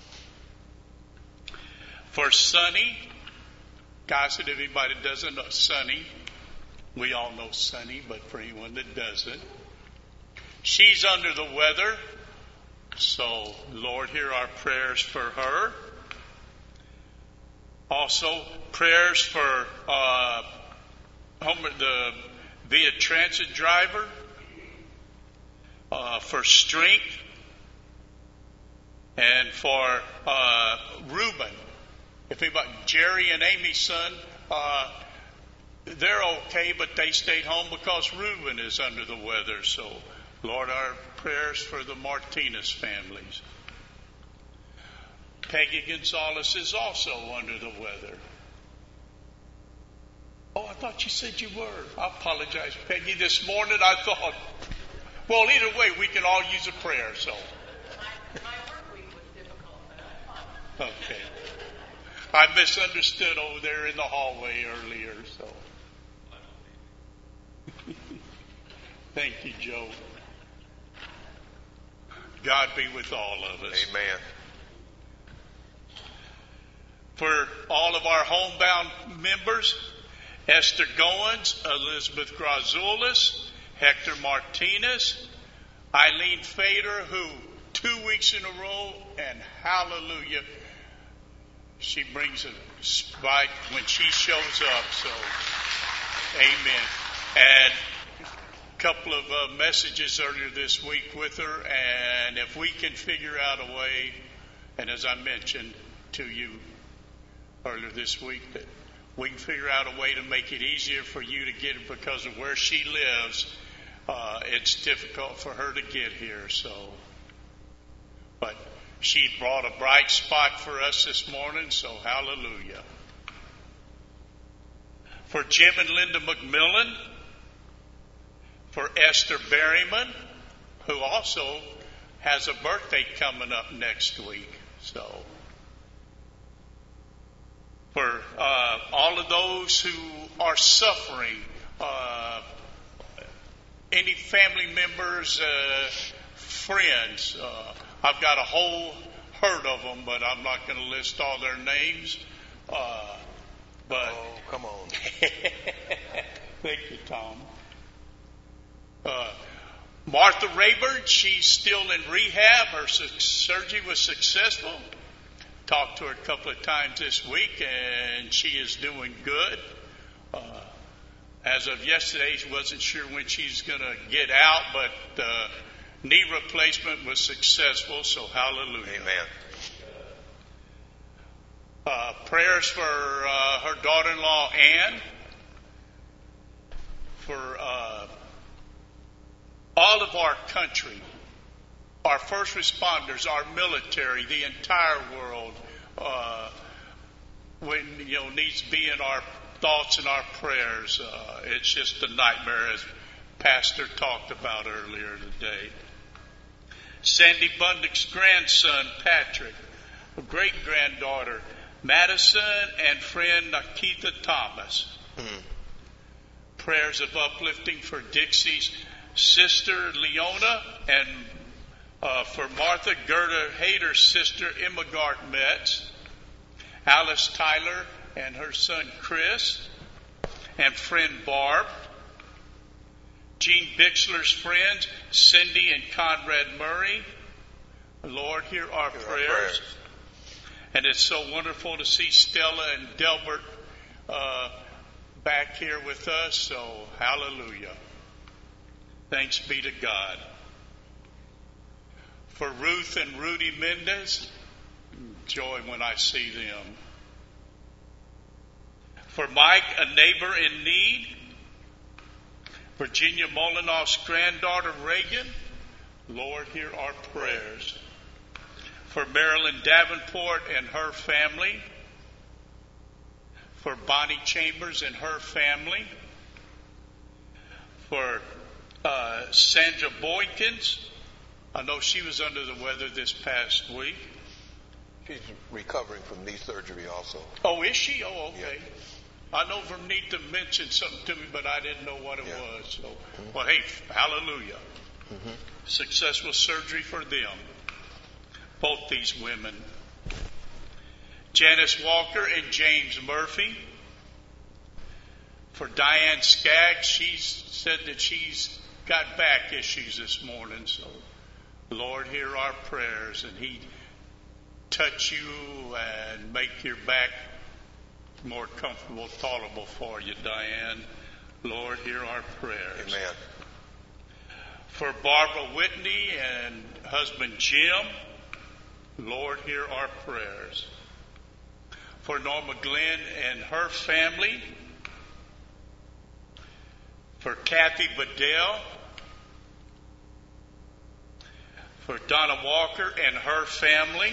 For Sonny, guys, if anybody doesn't know Sonny, we all know Sonny, but for anyone that doesn't, she's under the weather. So, Lord, hear our prayers for her. Also, prayers for uh, Homer, the Via Transit driver, uh, for strength, and for uh, Reuben. If anybody, Jerry and Amy's son, uh, they're okay, but they stayed home because Reuben is under the weather. So, Lord, our prayers for the Martinez families. Peggy Gonzalez is also under the weather. Oh, I thought you said you were. I apologize, Peggy. This morning I thought, well, either way, we can all use a prayer, so. My, my work week was difficult, but I'm fine. Okay. I misunderstood over there in the hallway earlier, so. Thank you, Joe. God be with all of us. Amen. For all of our homebound members, Esther Goins, Elizabeth Grazulis, Hector Martinez, Eileen Fader, who two weeks in a row, and hallelujah, she brings a spike when she shows up, so amen. And a couple of uh, messages earlier this week with her, and if we can figure out a way, and as I mentioned to you earlier this week, that we can figure out a way to make it easier for you to get it because of where she lives. Uh, it's difficult for her to get here, so. But she brought a bright spot for us this morning, so hallelujah. For Jim and Linda McMillan, for Esther Berryman, who also has a birthday coming up next week, so. For uh, all of those who are suffering, uh, any family members, uh, friends, uh, I've got a whole herd of them, but I'm not going to list all their names. Uh, but oh, come on. Thank you, Tom. Uh, Martha Rayburn, she's still in rehab. Her su- surgery was successful. Talked to her a couple of times this week, and she is doing good. Uh, as of yesterday, she wasn't sure when she's going to get out, but uh, knee replacement was successful, so hallelujah. Amen. Uh, prayers for uh, her daughter-in-law, Ann, for uh, all of our country, our first responders, our military, the entire world, uh, when, you know, needs to be in our thoughts and our prayers. Uh, it's just a nightmare, as Pastor talked about earlier today. Sandy Bundick's grandson, Patrick, great-granddaughter, Madison, and friend Nikita Thomas. Mm. Prayers of uplifting for Dixie's sister, Leona, and uh, for Martha Gerda Hayter's sister, Immegard Metz, Alice Tyler and her son, Chris, and friend Barb, Gene Bixler's friends, Cindy and Conrad Murray. Lord, hear our, hear prayers. our prayers. And it's so wonderful to see Stella and Delbert uh, back here with us. So, hallelujah. Thanks be to God. For Ruth and Rudy Mendez, joy when I see them. For Mike, a neighbor in need. Virginia Molinoff's granddaughter, Reagan, Lord, hear our prayers. For Marilyn Davenport and her family. For Bonnie Chambers and her family. For uh, Sandra Boykins. I know she was under the weather this past week. She's recovering from knee surgery also. Oh, is she? Oh, okay. Yeah. I know Vernita mentioned something to me, but I didn't know what it yeah. was. So, mm-hmm. Well, hey, hallelujah. Mm-hmm. Successful surgery for them. Both these women. Janice Walker and James Murphy. For Diane Skaggs, she's said that she's got back issues this morning. So, Lord, hear our prayers, and He touch you and make your back more comfortable, tolerable for you, Diane. Lord, hear our prayers. Amen. For Barbara Whitney and husband Jim, Lord, hear our prayers. For Norma Glenn and her family. For Kathy Bedell. For Donna Walker and her family.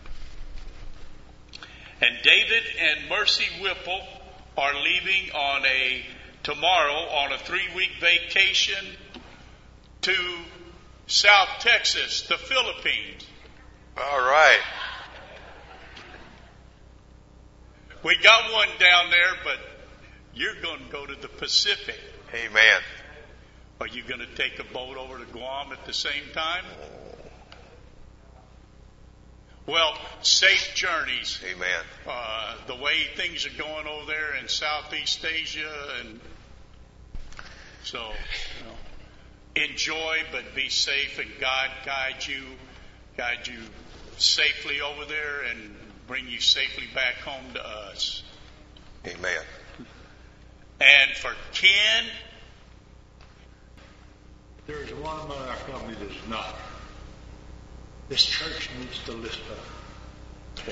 And David and Mercy Whipple are leaving on a tomorrow on a three-week vacation to South Texas, the Philippines. All right. We got one down there, but you're going to go to the Pacific. Amen. Are you going to take a boat over to Guam at the same time? Well, safe journeys. Amen. Uh, the way things are going over there in Southeast Asia, and so you know, enjoy, but be safe, and God guide you, guide you safely over there, and bring you safely back home to us. Amen. And for Ken, there's one among our company that's not. This church needs to lift up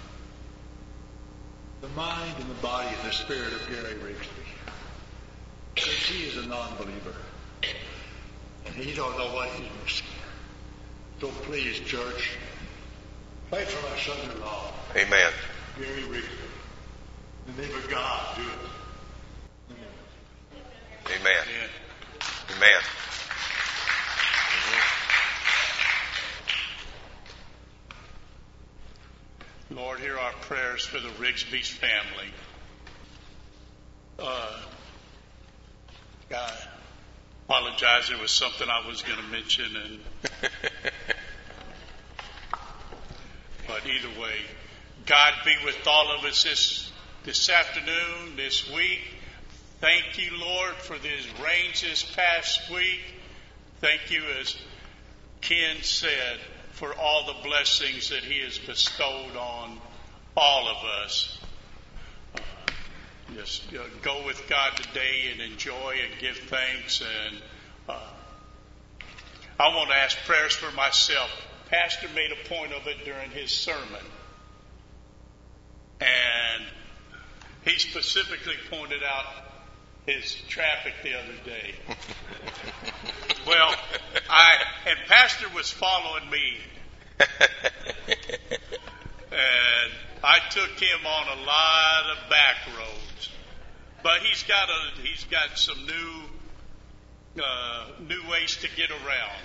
the mind and the body and the spirit of Gary Rigsby. Because he is a non-believer. And he don't know what he's missing. So please, church, pray for my son-in-law. Amen. Gary Rigsby. In the name of God, do it. Amen. Amen. Amen. Lord, hear our prayers for the Rigsby's family. Uh, I apologize. There was something I was going to mention, and but either way, God be with all of us this this afternoon, this week. Thank you, Lord, for these rains this past week. Thank you, as Ken said, for all the blessings that He has bestowed on all of us. Uh, just uh, go with God today and enjoy and give thanks. And uh, I want to ask prayers for myself. Pastor made a point of it during his sermon. And he specifically pointed out his traffic the other day. Well, I and Pastor was following me, and I took him on a lot of back roads. But he's got a he's got some new uh, new ways to get around.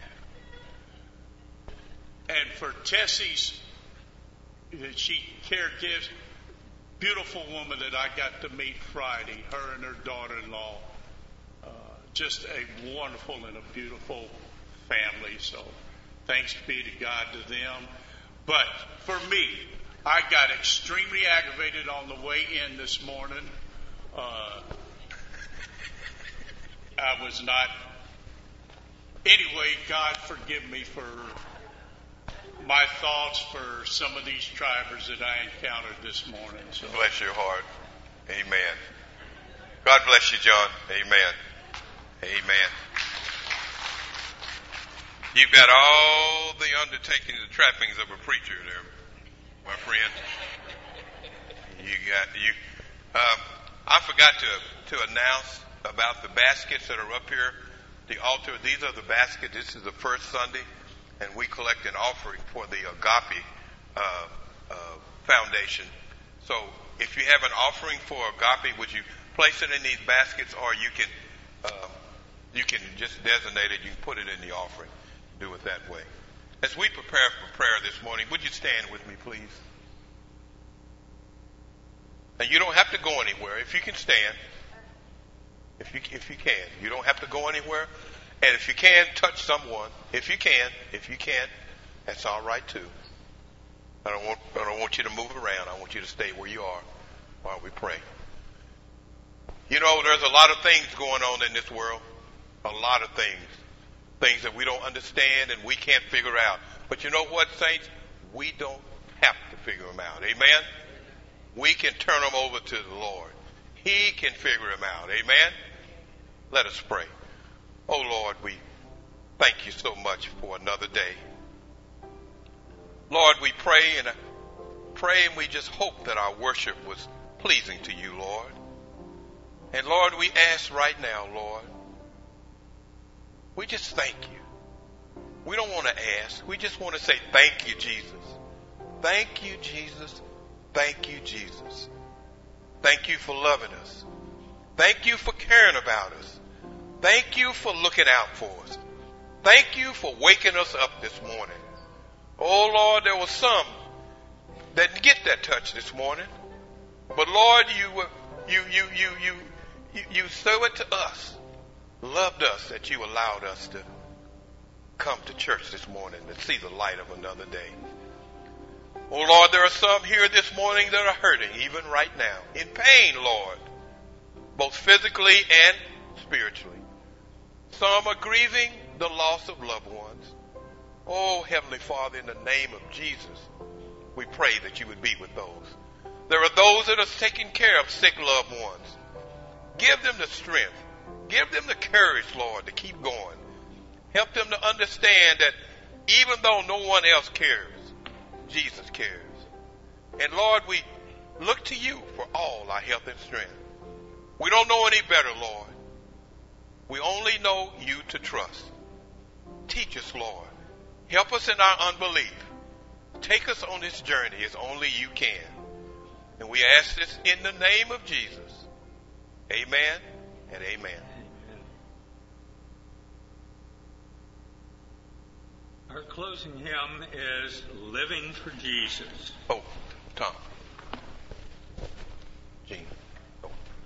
And for Tessie's, she caregives, beautiful woman that I got to meet Friday, her and her daughter-in-law. Uh, just a wonderful and a beautiful family. So thanks be to God to them. But for me, I got extremely aggravated on the way in this morning. Uh, I was not. Anyway, God forgive me for my thoughts for some of these drivers that I encountered this morning. So. Bless your heart. Amen. God bless you, John. Amen. Amen. You've got all the undertakings and trappings of a preacher there, my friend. You got you. Um, I forgot to to announce about the baskets that are up here. The altar. These are the baskets. This is the first Sunday, and we collect an offering for the Agape uh, uh, Foundation. So, if you have an offering for Agape, would you place it in these baskets, or you can uh, you can just designate it. You can put it in the offering. Do it that way. As we prepare for prayer this morning, would you stand with me, please? And you don't have to go anywhere. If you can stand, if you if you can, you don't have to go anywhere. And if you can, touch someone. If you can, if you can't, that's all right too. I don't want I don't want you to move around. I want you to stay where you are while we pray. You know, there's a lot of things going on in this world. A lot of things. Things that we don't understand and we can't figure out. But you know what, saints? We don't have to figure them out. Amen? We can turn them over to the Lord. He can figure them out. Amen? Let us pray. Oh, Lord, we thank you so much for another day. Lord, we pray and pray and we just hope that our worship was pleasing to you, Lord. And Lord, we ask right now, Lord, we just thank you. We don't want to ask. We just want to say thank you, Jesus. Thank you, Jesus. Thank you, Jesus. Thank you for loving us. Thank you for caring about us. Thank you for looking out for us. Thank you for waking us up this morning. Oh, Lord, there was some that didn't get that touch this morning. But, Lord, you you you you you you, you show it to us. Loved us that you allowed us to come to church this morning to see the light of another day. Oh, Lord, there are some here this morning that are hurting, even right now, in pain, Lord, both physically and spiritually. Some are grieving the loss of loved ones. Oh, Heavenly Father, in the name of Jesus, we pray that you would be with those. There are those that are taking care of sick loved ones. Give them the strength. Give them the courage, Lord, to keep going. Help them to understand that even though no one else cares, Jesus cares. And Lord, we look to you for all our health and strength. We don't know any better, Lord. We only know you to trust. Teach us, Lord. Help us in our unbelief. Take us on this journey as only you can. And we ask this in the name of Jesus. Amen and amen. Our closing hymn is Living for Jesus. Oh, Tom. Gene. Oh.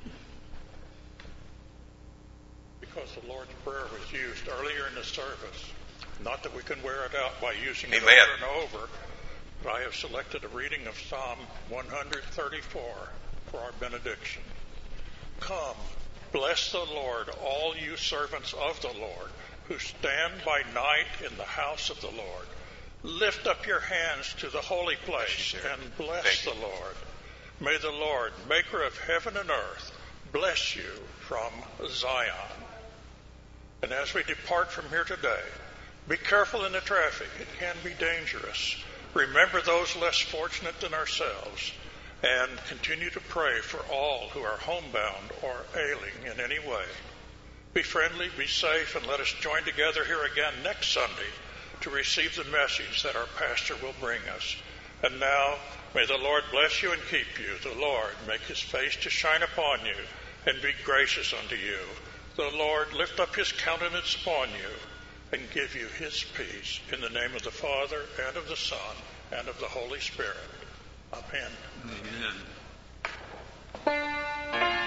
Because the Lord's Prayer was used earlier in the service, not that we can wear it out by using it Amen. over and over, but I have selected a reading of Psalm one thirty-four for our benediction. Come, bless the Lord, all you servants of the Lord, who stand by night in the house of the Lord. Lift up your hands to the holy place and bless the Lord. May the Lord, maker of heaven and earth, bless you from Zion. And as we depart from here today, be careful in the traffic. It can be dangerous. Remember those less fortunate than ourselves. and continue to pray for all who are homebound or ailing in any way. Be friendly, be safe, and let us join together here again next Sunday to receive the message that our pastor will bring us. And now, may the Lord bless you and keep you. The Lord make his face to shine upon you and be gracious unto you. The Lord lift up his countenance upon you and give you his peace. In the name of the Father, and of the Son, and of the Holy Spirit. Amen. Amen.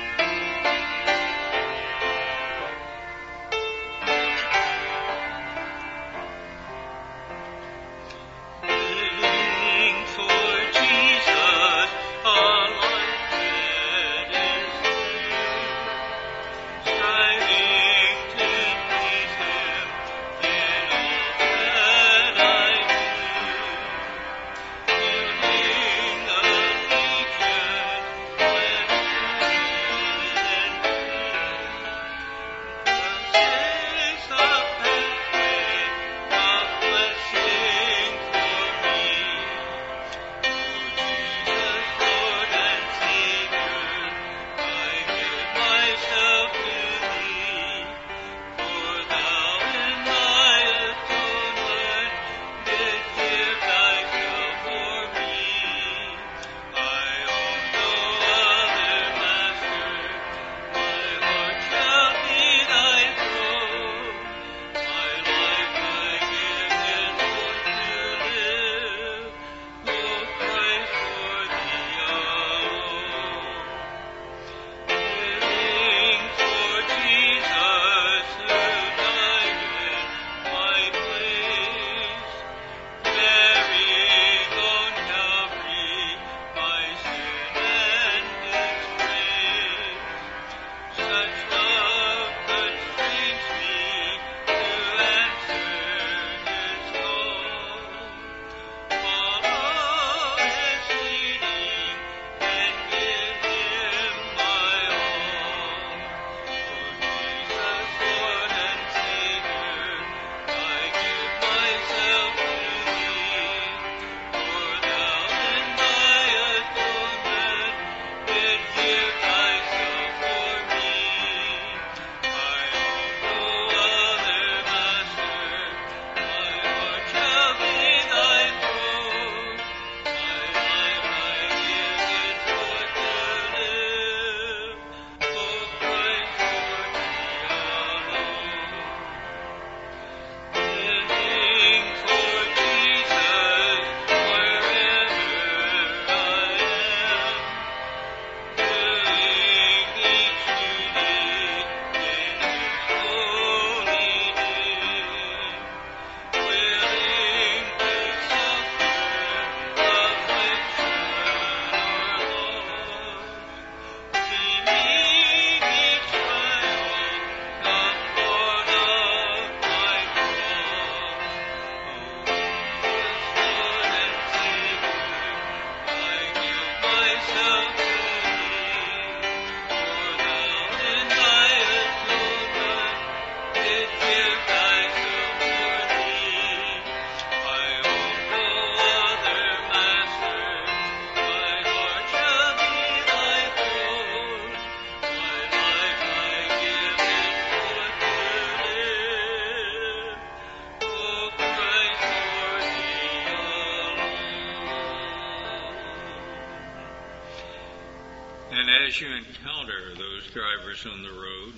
As you encounter those drivers on the road,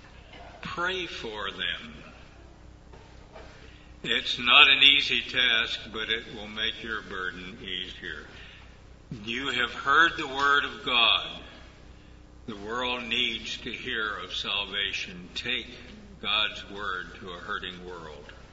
pray for them. It's not an easy task, but it will make your burden easier. You have heard the word of God. The world needs to hear of salvation. Take God's word to a hurting world.